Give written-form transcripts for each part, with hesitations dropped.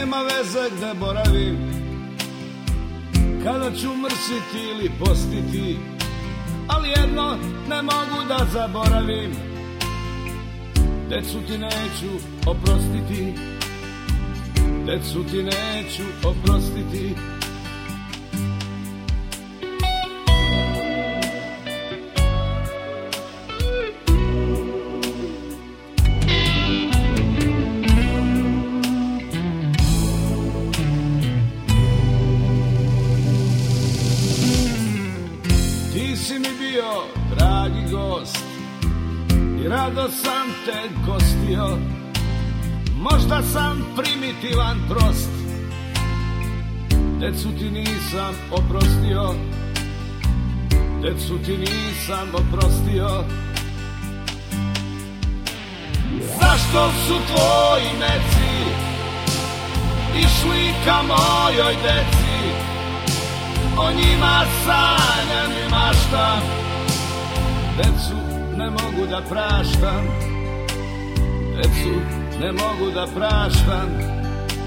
nema veze gde boravim, kada ću mrsiti ili postiti, ali jedno ne mogu da zaboravim, decu ti neću oprostiti, decu ti neću oprostiti. Ti si mi bio dragi gost i rado sam te gostio. Možda sam primitivan, prost, decu ti nisam oprostio, decu ti nisam oprostio. Zašto su tvoji meci išli ka mojoj deci? O njima sanjam i maštam, decu ne mogu da praštam, decu ne mogu da praštam.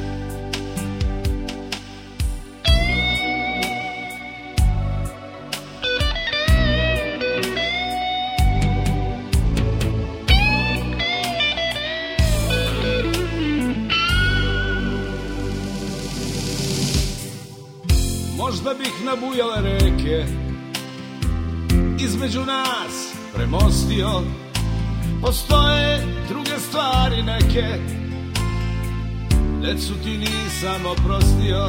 Možda bih nabujale reke između nas premostio, postoje druge stvari neke, decu ti nisam oprostio,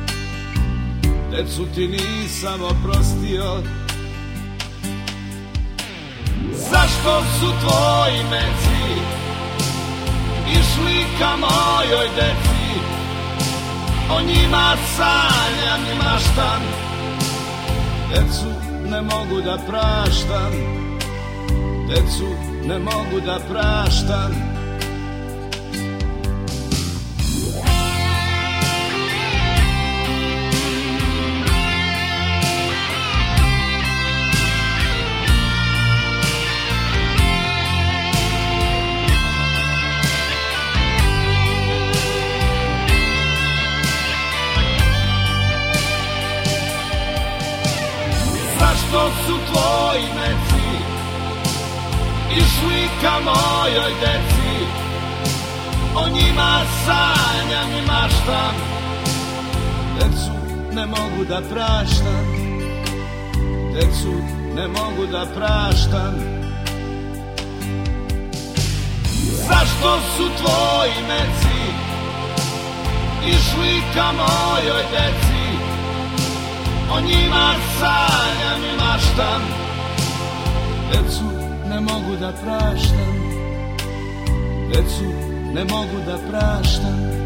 decu ti nisam oprostio. Zašto su tvoji meci išli ka mojoj deci? O njima sanjam i maštam, decu ne mogu da praštam, decu ne mogu da praštam. Zašto su tvoji meci išli ka mojoj deci? O njima sanjam i maštam, decu ne mogu da praštam, decu ne mogu da praštam. Zašto su tvoji meci išli ka mojoj deci? O njima sanjam i maštam, decu ne mogu da praštam, decu ne mogu da praštam.